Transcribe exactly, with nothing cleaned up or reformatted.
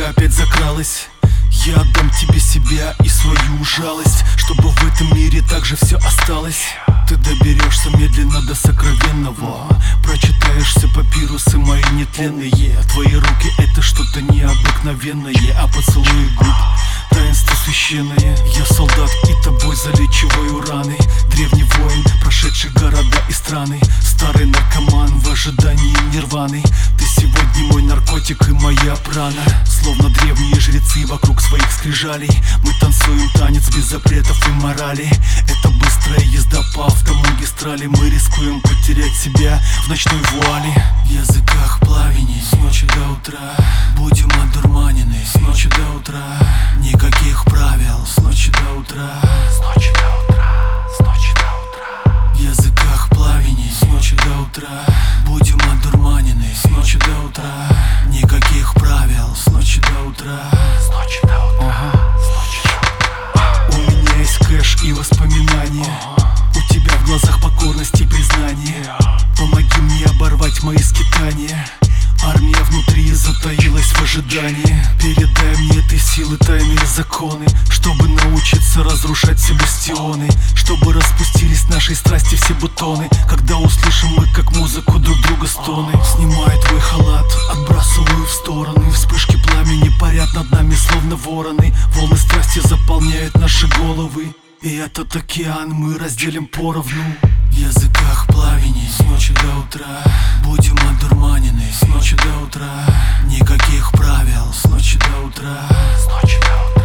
тоска опять закралась. Я отдам тебе себя и свою жалость, чтобы в этом мире также все осталось. Ты доберешься медленно до сокровенного, прочитаешься папирусы мои нетленные. Твои руки — это что-то необыкновенное, а поцелуи губ — таинство священное. Я солдат и тобой залечиваю раны, древний воин, прошедший города и страны, старый наркоман в ожидании нирваны. Ты сегодня мой наркотик и моя прана. Словно древние жрецы вокруг своих скрижалей, мы танцуем танец без запретов и морали. Это быстрая езда по автомагистрали, мы рискуем потерять себя в ночной вуали. В языках пламени с ночи до утра будем одурманены, с ночи до утра. Никаких правил с ночи до утра, с ночи до утра, с ночи до утра. В языках пламени с ночи до утра будем одурманены, с ночи до утра. Никаких правил с ночи до утра, с ночи до утра, с ночи до утра. У меня есть кэш и воспоминания, у тебя в глазах покорность и признание. Помоги мне оборвать мои скитания, армия внутри затаилась в ожидании. Передай мне этой силы тайные законы, чтобы научиться разрушать все бастионы, чтобы распустились нашей страсти все бутоны, когда услышим мы как музыку друг друга стоны. Снимаю твой халат, отбрасываю в стороны, вспышки пламени парят над нами словно вороны. Волны страсти заполняют наши головы, и этот океан мы разделим поровну. В языках пламени с ночи до утра будем одурманены, с ночи до утра. Никаких правил с ночи до утра, с ночи до утра.